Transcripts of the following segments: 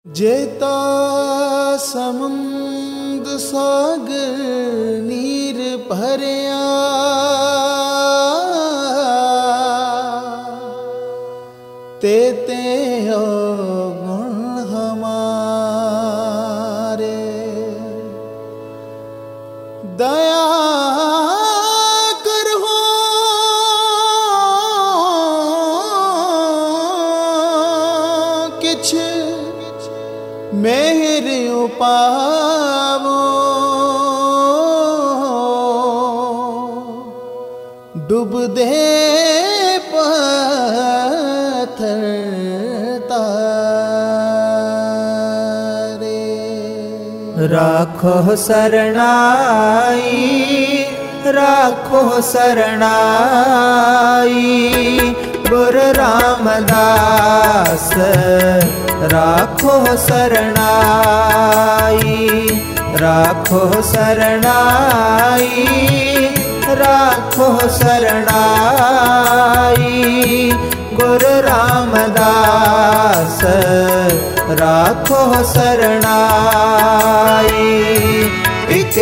जेता समुंद सागर नीर भरिया तेते गुण हमारे दया करहो किछ मेहर पावो डूब दे पत्थर तारे राखो शरणाई राखो शरणाई गुरु रामदास राखो शरणाई राखो शरणाई राखो शरणाई गुरु रामदास राखो शरणाई एक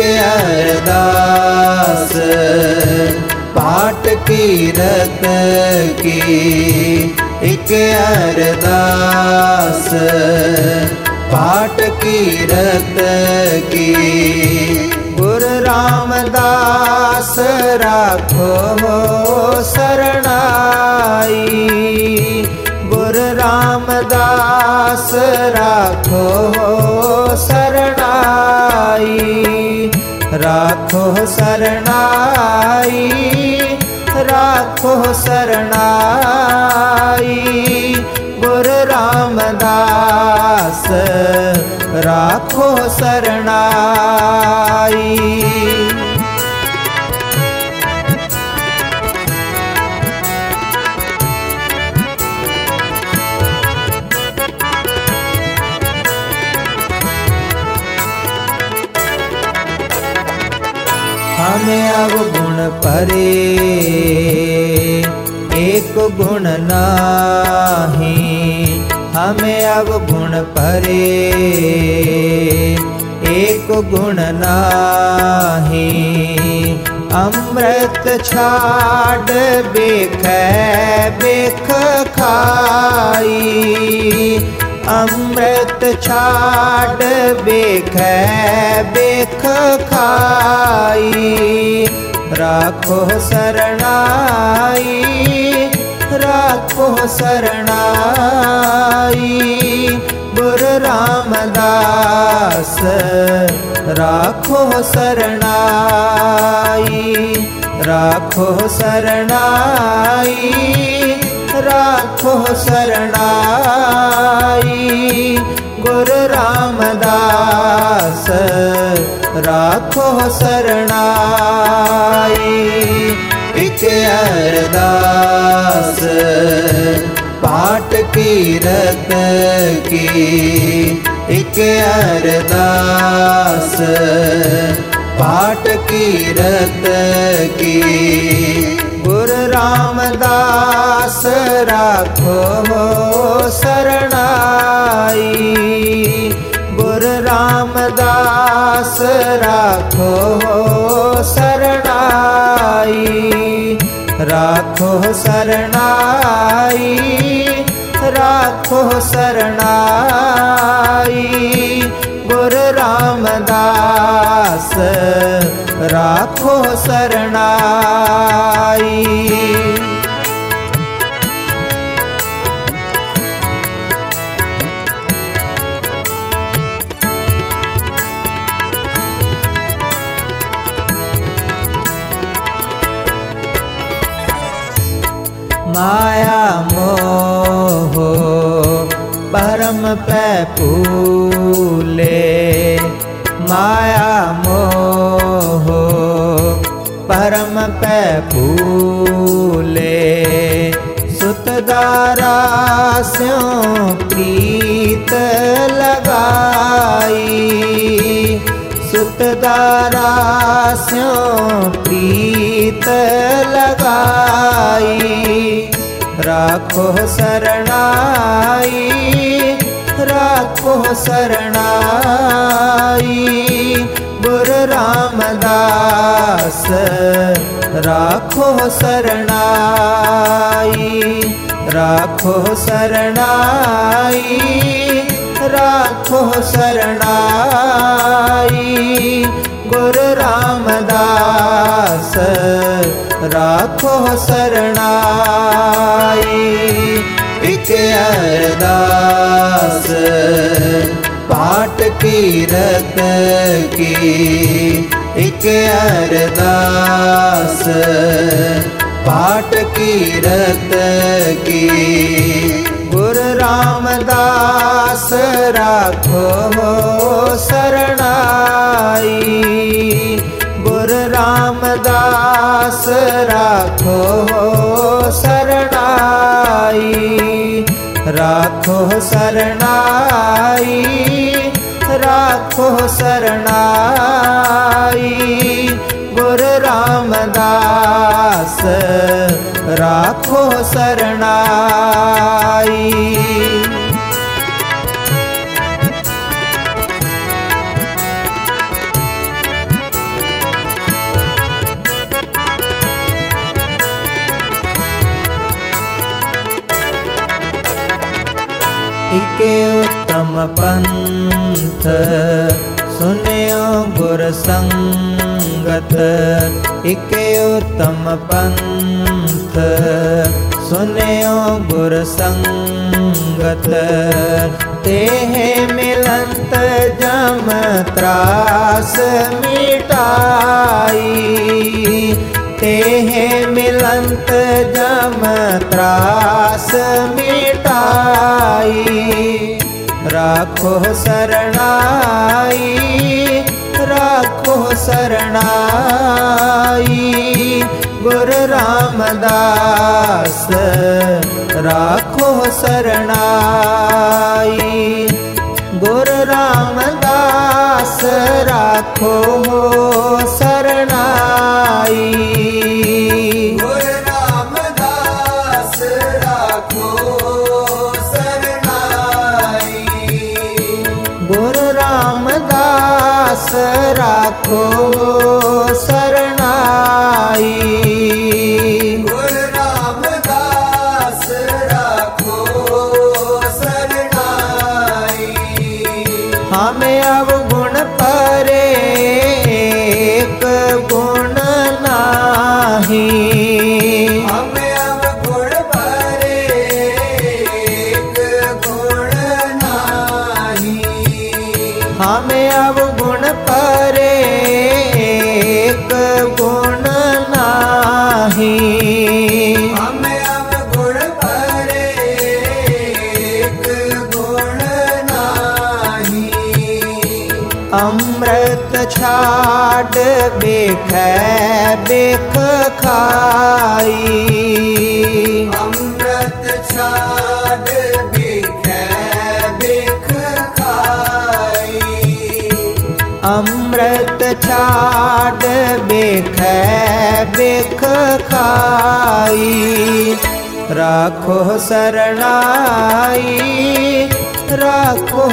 अरदास पाठ कीरत की एक अरदास पाठ कीरत की गुरु रामदास राखो शरणाई गुरु रामदास राखो शरणाई राखो शरणाई राखो शरणाई गुरु रामदास राखो शरणाई हमें अवगुण परे एक गुण नाही हमें अवगुण परे एक गुण नाही अमृत छाड़ बेख बेख खाई अमृत छाड़ बेख बेख खाई राखो शरणाई राखो शरणाई गुरु रामदास राखो शरणाई राखो शरणाई राखो शरणाई गुरु रामदास राखो शरणाई एक अरदास पाठ कीरत की एक अरदास पाठ कीरत की गुरु रामदास राखो शरणाई गुरु रामदास राखो शरणाई राखो शरणाई राखो शरणाई गुरु रामदास राखो शरणाई माया मोह परम पे फूले माया मोह परम पे फूले सुतदारा स्यों प्रीत लगाई सुतदारा स्यों प्रीत लगाई राखो शरणाई राखो शरणाई। गुरु रामदास राखो शरणाई। राखो शरणाई, राखो शरणाई। गुरु रामदास राखो शरणाई। एक अरदास पाठ कीरत की, एक अरदास पाठ कीरत की। गुरु रामदास राखो शरणाई। गुरु रामदास राखो शरणाई। राखो शरणाई, राखो शरणाई। गुरु रामदास राखो शरणाई। इके उत्तम पंथ सुनियो गुर संगत। इके उत्तम पंथ सुनियो गुर संगत। तेहे मिलंत जम त्रास मिटाई। तेहे मिलंत जम त्रास मिटाई। राखो शरणाई, राखो शरणाई। गुरु रामदास राखो शरणाई। गुरु रामदास राखो शरणाई। गुरु रामदास राखो शरणाई। गुरु रामदास राखो शरणाई। गुरु रामदास राखो शरणाई। हमें अवगुण परे एक गुण नाही। हमें अवगुण परे एक गुण नाही। हमें अवगुण परे एक गुण नाही। हमें अवगुण परे एक गुण नाही। अमृत छाड़ बेख बेख खाई। अमृत छाड़ बेख बेख खाई। अमृत छाड़ बेख बेख खाई। राखो शरणाई, राखो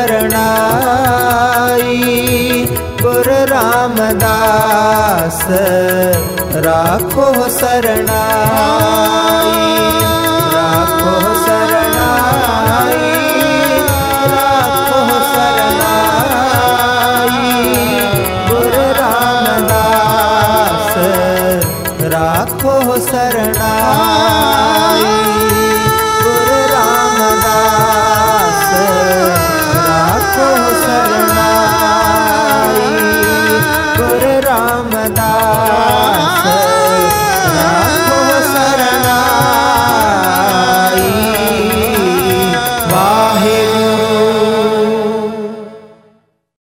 शरणाई। गुरु रामदास राखो शरणाई। राखो शरणाई, राखो शरणाई। गुरु रामदास राखो शरणाई।